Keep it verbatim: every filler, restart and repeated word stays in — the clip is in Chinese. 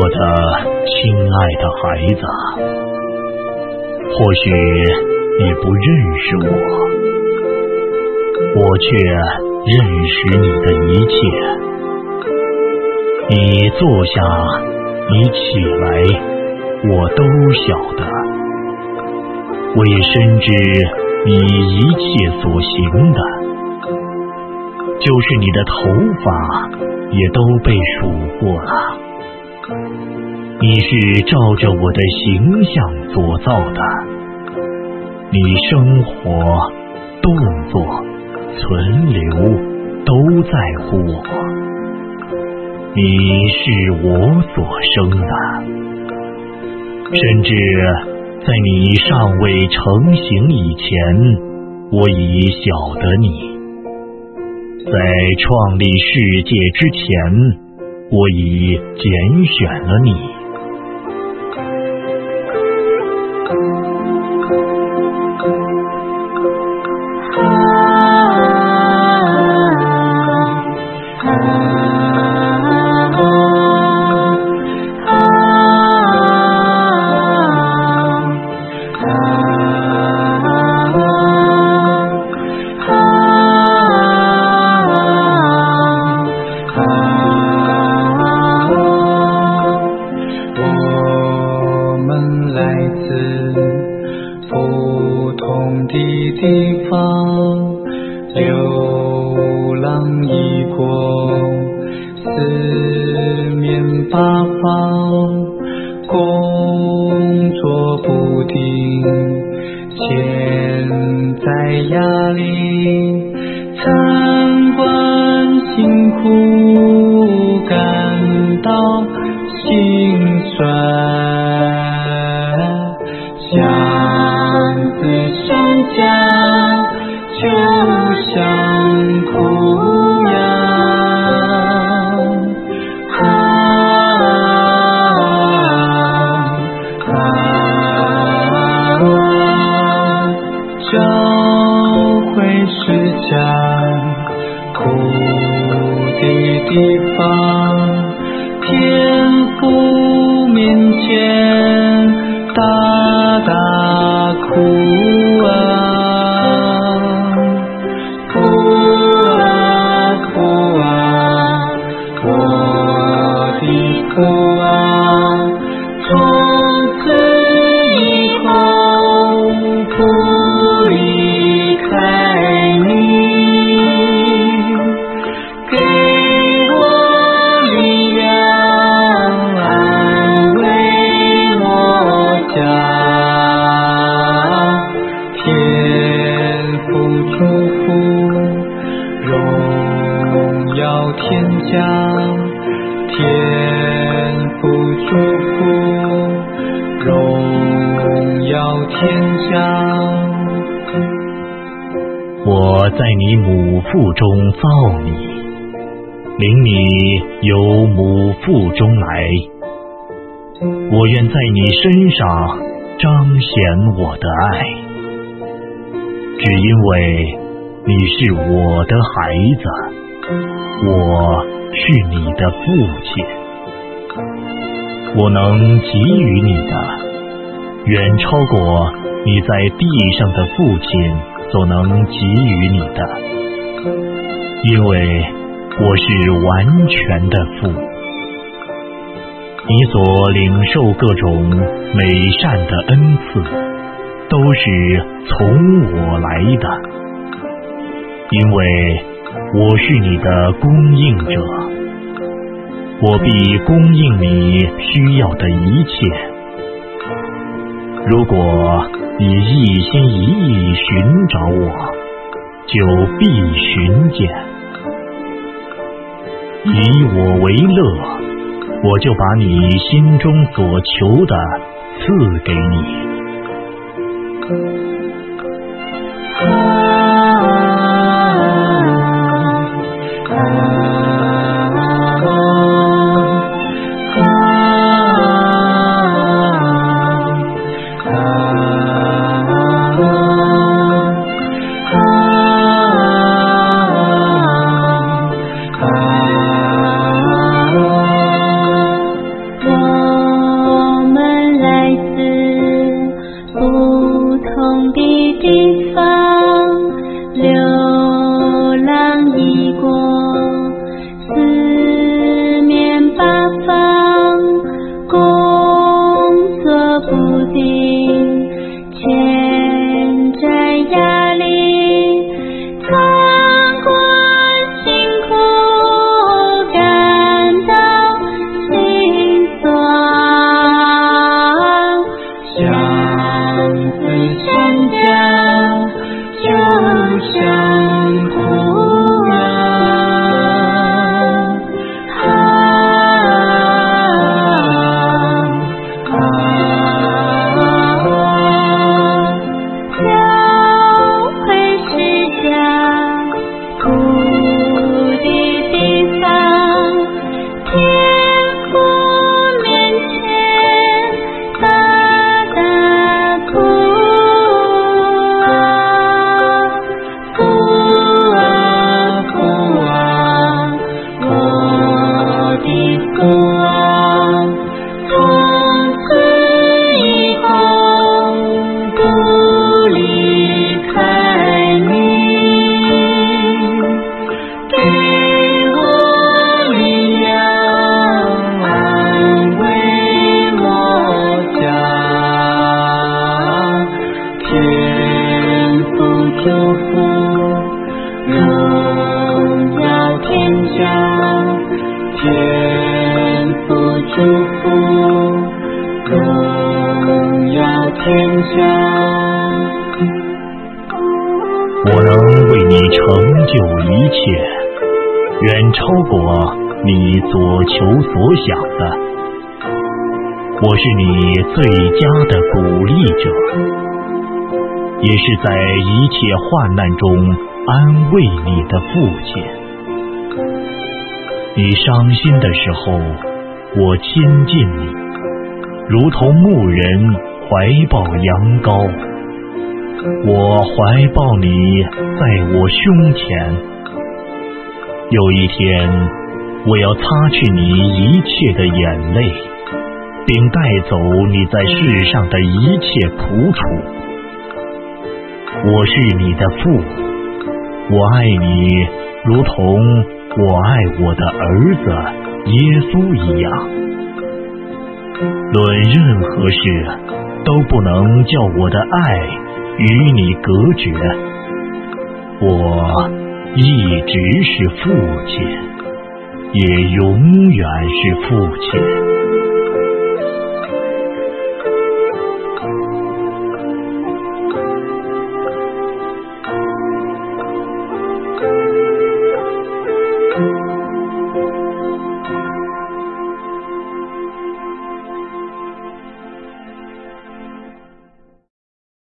我的亲爱的孩子，或许你不认识我，我却认识你的一切。你坐下，你起来，我都晓得。我也深知你一切所行的，就是你的头发也都被数过了。你是照着我的形象所造的，你生活、动作、存留都在乎我。你是我所生的，甚至在你尚未成形以前，我已晓得你。在创立世界之前，我已拣选了你。 地方流浪异国，四面八方工作不停，现在压力参观辛苦，感到心酸，想自上家就像哭呀，啊啊啊！找回是家苦的地方，天父面前大大哭啊！哭啊，从此以后不离开你，给我力量安慰我家，天父祝福荣耀天降，天父祝福荣耀天降。 我在你母腹中造你，领你由母腹中来，我愿在你身上彰显我的爱，只因为你是我的孩子，我是你的父亲。我能给予你的，远超过你在地上的父亲所能给予你的，因为我是完全的父。你所领受各种美善的恩赐，都是从我来的，因为我是你的供应者，我必供应你需要的一切。如果你一心一意寻找我，就必寻见。以我为乐，我就把你心中所求的赐给你。 我相呼扬。啊啊教会是家，土地地上，天父面前大大哭啊，哭啊哭啊，我的父啊，从此以后不离开你，给我力量安慰我家，天父祝福荣耀天下，天父祝福荣耀天下。 我能为你成就一切，远超过你所求所想的。我是你最佳的鼓励者，也是在一切患难中安慰你的父亲。你伤心的时候，我亲近你，如同牧人怀抱羊羔。我怀抱你在我胸前，有一天我要擦去你一切的眼泪，并带走你在世上的一切苦楚。我是你的父，我爱你如同我爱我的儿子耶稣一样。论任何事都不能叫我的爱与你隔绝，我一直是父亲，也永远是父亲。